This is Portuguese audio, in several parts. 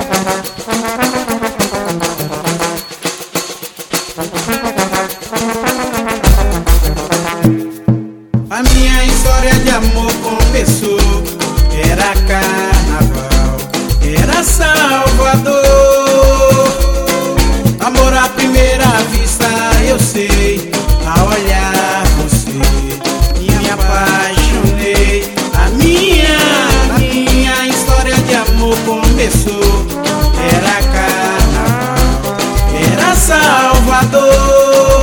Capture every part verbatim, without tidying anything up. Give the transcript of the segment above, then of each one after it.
A minha história de amor começou, era carnaval, era Salvador. Amor à primeira vista, eu sei, ao olhar você, me apaixonei. A minha, a minha história de amor começou, era carnaval, era Salvador.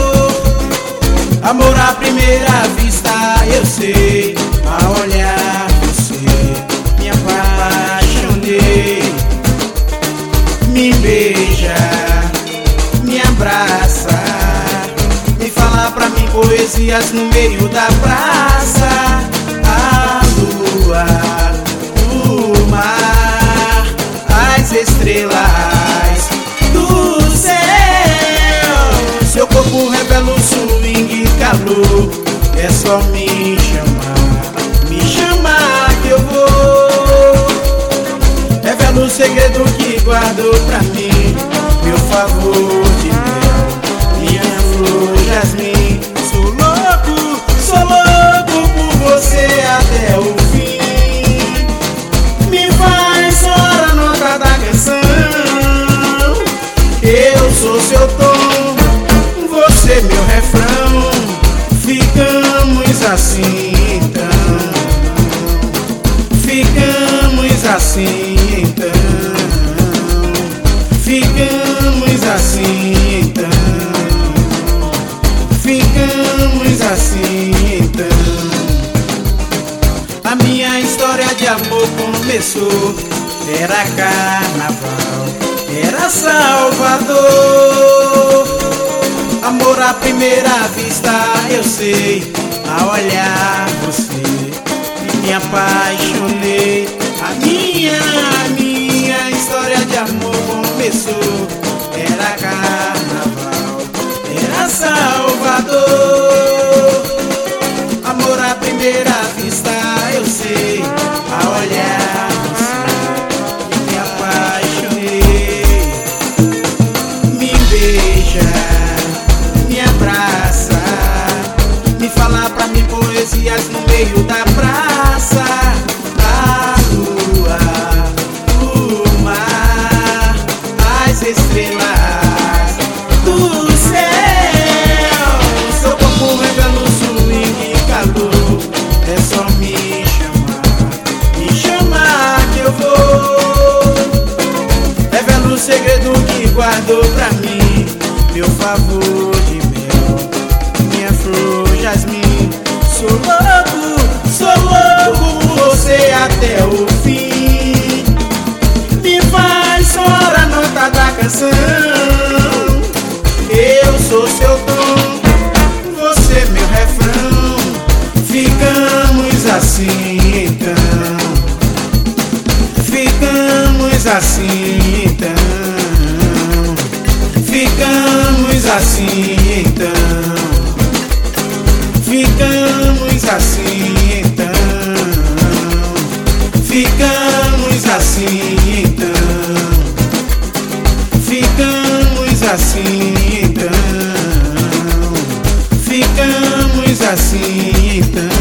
Amor à primeira vista, eu sei, ao olhar você, me apaixonei. Me beija, me abraça, me fala pra mim poesias no meio da praça. A lua, o mar, as estrelas do céu. Seu corpo revela o swing e calor. É só me chamar, me chamar que eu vou. Revela o segredo que guardou pra mim, meu favor de mel, minha flor jasmim. Sou louco, sou louco por você até o fim. Me faz chorar a nota da canção. Eu sou seu tom, você meu refrão. Ficamos assim então, ficamos assim então, ficamos assim então, ficamos assim então. A minha história de amor começou, era carnaval, era Salvador. Amor à primeira vista, eu sei, ao olhar você, me apaixonei. A minha, a minha história de amor começou, era carnaval, era Salvador. Amor à primeira vista, eu sei, ao olhar você, me apaixonei. Me beija, me abraça, me fala pra mim poesias no meio da praça. A lua, o mar, as estrelas do céu. Seu corpo revela o swing e calor. É só me chamar, me chamar que eu vou. Revela o segredo que guardou pra mim, meu favor de mel, minha flor jasmim. Sou louco, sou louco por você até o fim. Me faz chorar a nota da canção. Eu sou seu tom, você meu refrão. Ficamos assim então, ficamos assim então, ficamos assim então, ficamos assim então, ficamos assim então, ficamos assim então, ficamos assim então.